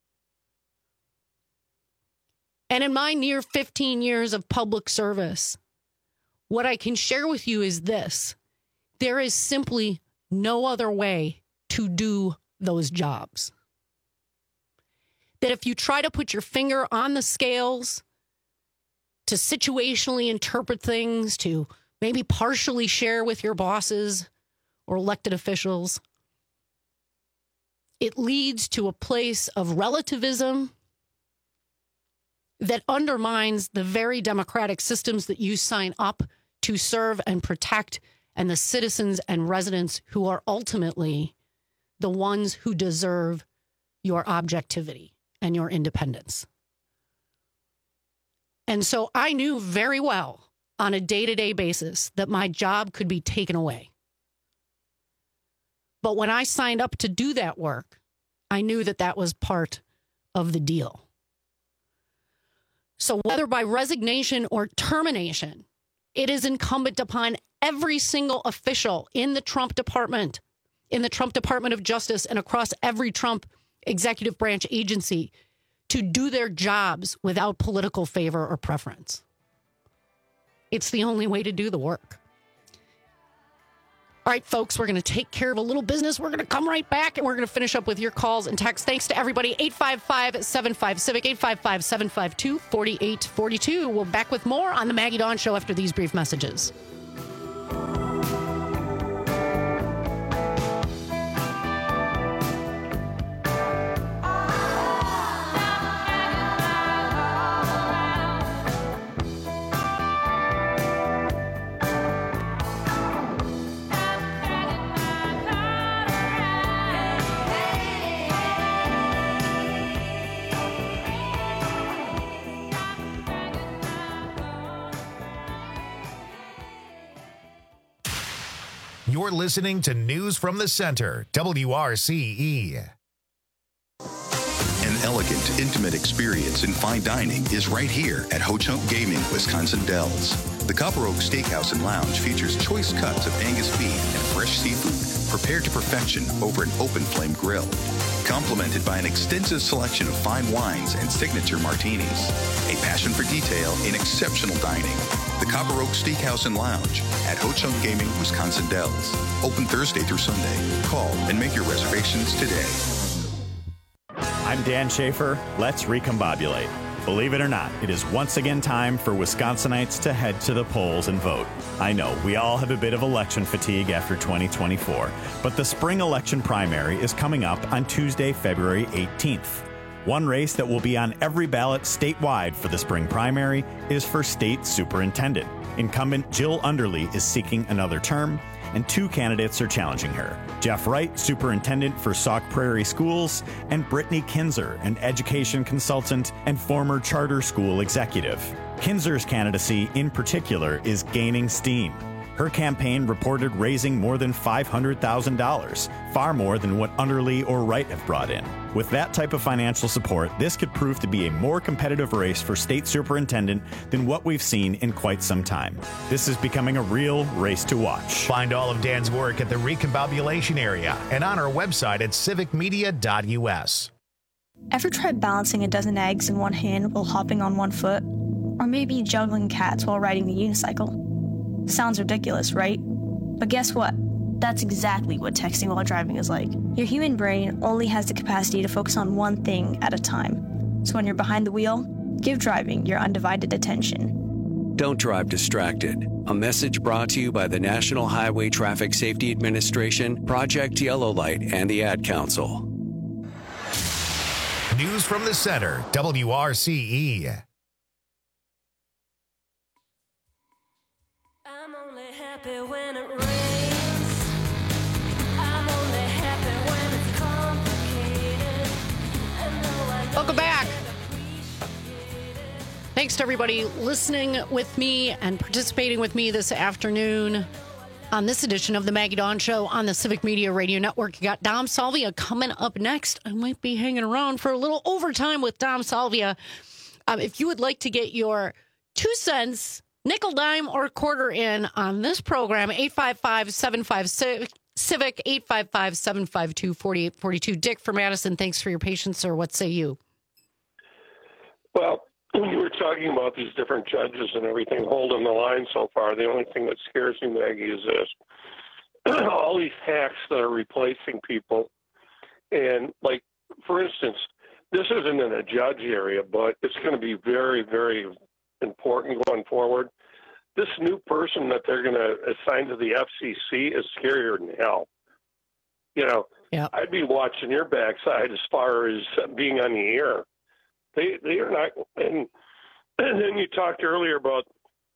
And in my near fifteen years of public service, what I can share with you is this: there is simply no other way to do those jobs. That if you try to put your finger on the scales, to situationally interpret things, to maybe partially share with your bosses or elected officials, it leads to a place of relativism that undermines the very democratic systems that you sign up to serve and protect, and the citizens and residents who are ultimately the ones who deserve your objectivity and your independence. And so I knew very well on a day-to-day basis that my job could be taken away. But when I signed up to do that work, I knew that that was part of the deal. So whether by resignation or termination, it is incumbent upon every single official in the Trump department, in the Trump Department of Justice, and across every Trump executive branch agency to do their jobs without political favor or preference. It's the only way to do the work. All right, folks, we're going to take care of a little business. We're going to come right back, and we're going to finish up with your calls and texts. Thanks to everybody. eight five five, seven five, CIVIC, eight five five, seven five two, four eight four two. We'll back with more on the Maggie Dawn Show after these brief messages. You're listening to News from the Center, W R C E. An elegant, intimate experience in fine dining is right here at Ho-Chunk Gaming, Wisconsin Dells. The Copper Oak Steakhouse and Lounge features choice cuts of Angus beef and fresh seafood prepared to perfection over an open flame grill. complemented by an extensive selection of fine wines and signature martinis. A passion for detail in exceptional dining. The Copper Oak Steakhouse and Lounge at Ho Chunk Gaming, Wisconsin Dells. Open Thursday through Sunday. Call and make your reservations today. I'm Dan Schaefer. Let's recombobulate. Believe it or not, it is once again time for Wisconsinites to head to the polls and vote. I know, we all have a bit of election fatigue after twenty twenty-four, but the spring election primary is coming up on Tuesday, February eighteenth. One race that will be on every ballot statewide for the spring primary is for state superintendent. Incumbent Jill Underly is seeking another term, and two candidates are challenging her. Jeff Wright, superintendent for Sauk Prairie Schools, and Brittany Kinzer, an education consultant and former charter school executive. Kinzer's candidacy, in particular, is gaining steam. Her campaign reported raising more than five hundred thousand dollars, far more than what Underly or Wright have brought in. With that type of financial support, this could prove to be a more competitive race for state superintendent than what we've seen in quite some time. This is becoming a real race to watch. Find all of Dan's work at the Recombobulation area and on our website at civic media dot u s. Ever tried balancing a dozen eggs in one hand while hopping on one foot? Or maybe juggling cats while riding the unicycle? Sounds ridiculous, right? But guess what? That's exactly what texting while driving is like. Your human brain only has the capacity to focus on one thing at a time. So when you're behind the wheel, give driving your undivided attention. Don't drive distracted. A message brought to you by the National Highway Traffic Safety Administration, Project Yellow Light, and the Ad Council. News from the Center, W R C E. When it rains, I'm only happy when it's complicated. Welcome back. Thanks to everybody listening with me and participating with me this afternoon on this edition of the Maggie Dawn Show on the Civic Media Radio Network. You got Dom Salvia coming up next. I might be hanging around for a little overtime with Dom Salvia. Um, if you would like to get your two cents, nickel, dime, or quarter in on this program, eight five five, seven five six, CIVIC, eight five five, seven five two, four eight four two. Dick from Madison, thanks for your patience, sir. What say you? Well, you were talking about these different judges and everything holding the line so far. The only thing that scares me, Maggie, is this. All these hacks that are replacing people. And, like, for instance, this isn't in a judge area, but it's going to be very, very important going forward. This new person that they're going to assign to the F C C is scarier than hell. You know, yeah. I'd be watching your backside as far as being on the air. They they are not. And, and then you talked earlier about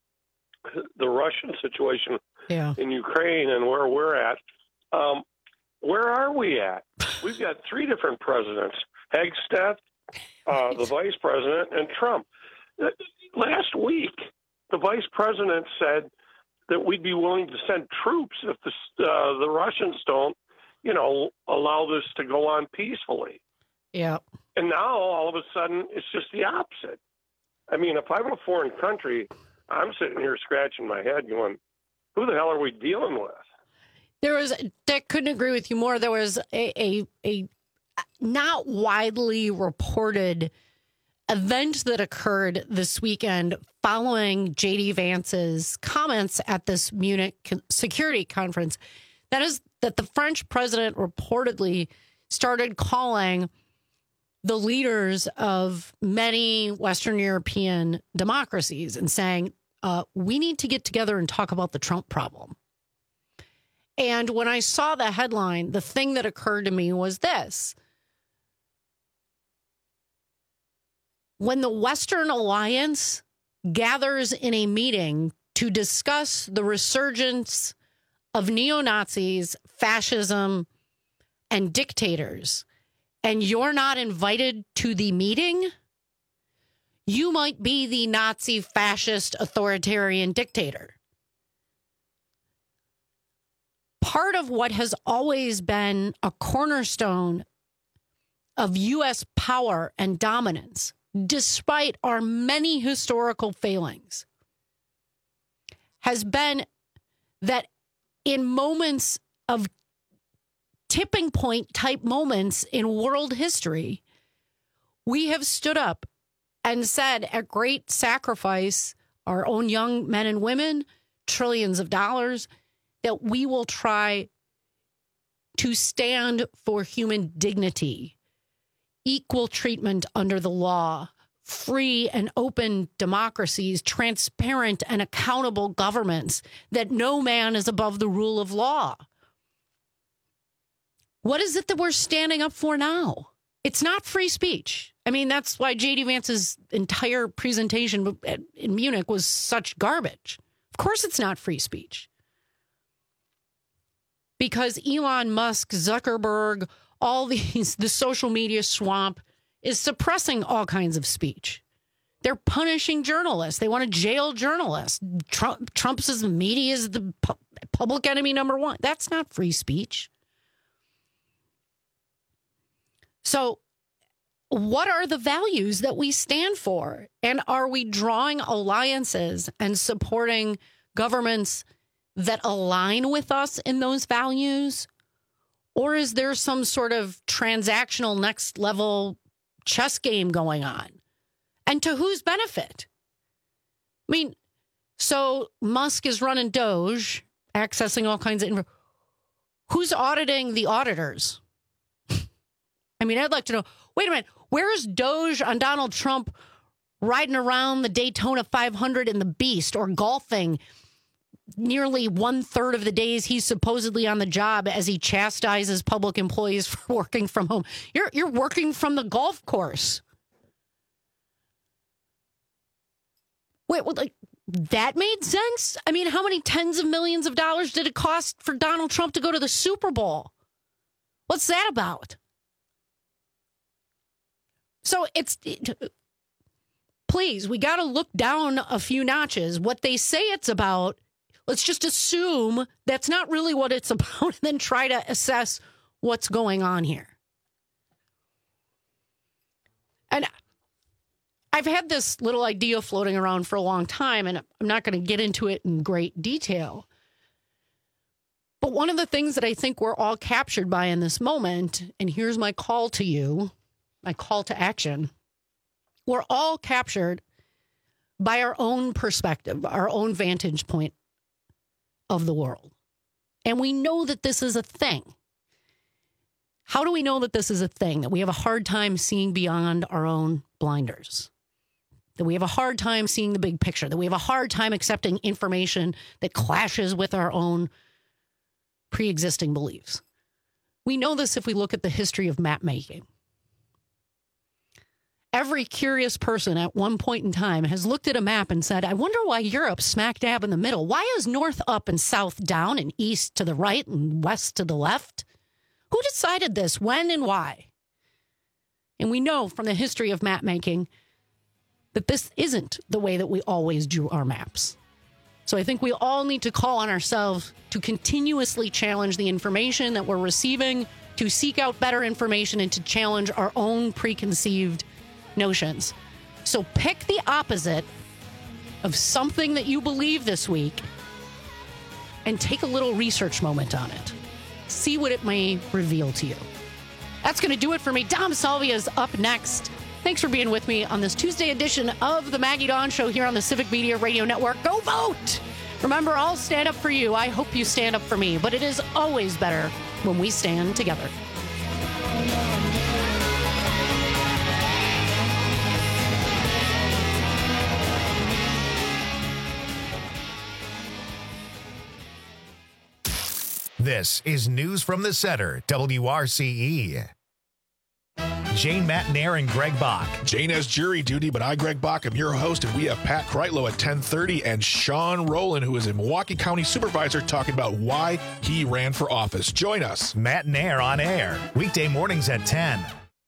the Russian situation yeah. in Ukraine and where we're at. Um, where are we at? We've got three different presidents: Hegstead, uh, the vice president, and Trump. Last week, the vice president said that we'd be willing to send troops if the uh, the Russians don't, you know, allow this to go on peacefully. Yeah. And now, all of a sudden, it's just the opposite. I mean, if I'm a foreign country, I'm sitting here scratching my head going, who the hell are we dealing with? There was, Dick, couldn't agree with you more. There was a, a, a not widely reported event that occurred this weekend following J D Vance's comments at this Munich security conference. That is that the French president reportedly started calling the leaders of many Western European democracies and saying, uh, we need to get together and talk about the Trump problem. And when I saw the headline, the thing that occurred to me was this. When the Western Alliance gathers in a meeting to discuss the resurgence of neo-Nazis, fascism, and dictators, and you're not invited to the meeting, you might be the Nazi, fascist, authoritarian dictator. Part of what has always been a cornerstone of U S power and dominance, despite our many historical failings, has been that in moments of tipping point type moments in world history, we have stood up and said at great sacrifice, our own young men and women, trillions of dollars, that we will try to stand for human dignity, equal treatment under the law, free and open democracies, transparent and accountable governments, that no man is above the rule of law. What is it that we're standing up for now? It's not free speech. I mean, that's why J D Vance's entire presentation in Munich was such garbage. Of course it's not free speech. Because Elon Musk, Zuckerberg, all these, the social media swamp is suppressing all kinds of speech. They're punishing journalists. They want to jail journalists. Trump, Trump's media is the pu- public enemy number one. That's not free speech. So what are the values that we stand for? And are we drawing alliances and supporting governments that align with us in those values? Or is there some sort of transactional next level chess game going on? And to whose benefit? I mean, so Musk is running Doge, accessing all kinds of info. Who's auditing the auditors? I mean, I'd like to know, wait a minute, where's Doge on Donald Trump riding around the Daytona five hundred in the Beast or golfing nearly one third of the days he's supposedly on the job as he chastises public employees for working from home? You're you're working from the golf course. Wait, well, like, that made sense? I mean, how many tens of millions of dollars did it cost for Donald Trump to go to the Super Bowl? What's that about? So it's, it, please, we got to look down a few notches. What they say it's about, let's just assume that's not really what it's about and then try to assess what's going on here. And I've had this little idea floating around for a long time, and I'm not going to get into it in great detail. But one of the things that I think we're all captured by in this moment, and here's my call to you, my call to action, we're all captured by our own perspective, our own vantage point of the world. And we know that this is a thing. How do we know that this is a thing? That we have a hard time seeing beyond our own blinders? That we have a hard time seeing the big picture? That we have a hard time accepting information that clashes with our own pre-existing beliefs? We know this if we look at the history of map making. Every curious person at one point in time has looked at a map and said, I wonder why Europe's smack dab in the middle. Why is north up and south down and east to the right and west to the left? Who decided this? When and why? And we know from the history of map making that this isn't the way that we always drew our maps. So I think we all need to call on ourselves to continuously challenge the information that we're receiving, to seek out better information, and to challenge our own preconceived notions. So pick the opposite of something that you believe this week and take a little research moment on it. See what it may reveal to you. That's going to do it for me. Dom Salvia is up next. Thanks for being with me on this Tuesday edition of the Maggie Dawn Show here on the Civic Media Radio Network. Go vote! Remember, I'll stand up for you. I hope you stand up for me. But it is always better when we stand together. This is News from the Center, W R C E. Jane Matnair and Greg Bach. Jane has jury duty, but I, Greg Bach, am your host, and we have Pat Kreitlow at ten thirty and Sean Rowland, who is a Milwaukee County Supervisor, talking about why he ran for office. Join us. Matnair on air, weekday mornings at ten.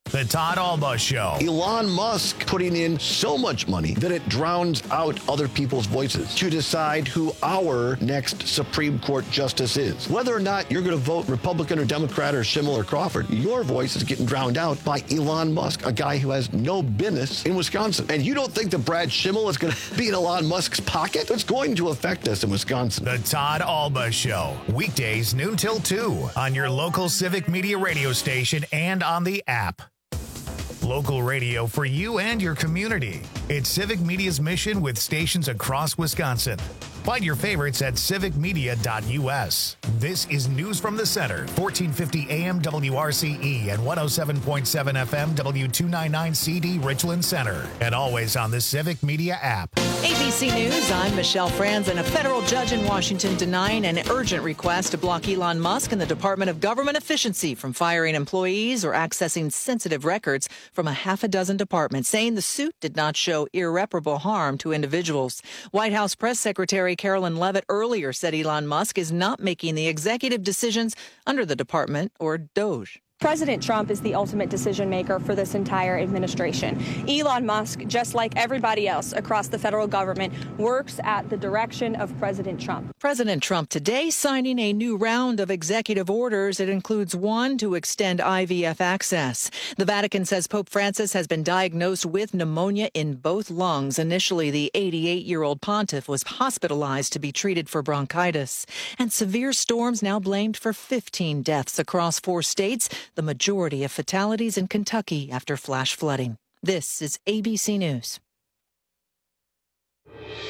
The Todd Alba Show. Elon Musk putting in so much money that it drowns out other people's voices to decide who our next Supreme Court justice is. Whether or not you're going to vote Republican or Democrat or Schimmel or Crawford, your voice is getting drowned out by Elon Musk, a guy who has no business in Wisconsin. And you don't think that Brad Schimmel is going to be in Elon Musk's pocket? It's going to affect us in Wisconsin. The Todd Alba Show. Weekdays noon till two on your local Civic Media radio station and on the app. Local radio for you and your community. It's Civic Media's mission with stations across Wisconsin. Find your favorites at civic media dot u s. This is News from the Center, fourteen fifty A M W R C E and one oh seven point seven F M W two ninety-nine C D Richland Center. And always on the Civic Media app. A B C News, I'm Michelle Franzen. A federal judge in Washington denying an urgent request to block Elon Musk and the Department of Government Efficiency from firing employees or accessing sensitive records from a half a dozen departments, saying the suit did not show irreparable harm to individuals. White House Press Secretary Carolyn Leavitt earlier said Elon Musk is not making the executive decisions under the department or DOGE. President Trump is the ultimate decision maker for this entire administration. Elon Musk, just like everybody else across the federal government, works at the direction of President Trump. President Trump today signing a new round of executive orders. It includes one to extend I V F access. The Vatican says Pope Francis has been diagnosed with pneumonia in both lungs. Initially, the eighty-eight-year-old pontiff was hospitalized to be treated for bronchitis. And severe storms now blamed for fifteen deaths across four states. The majority of fatalities in Kentucky after flash flooding. This is A B C News.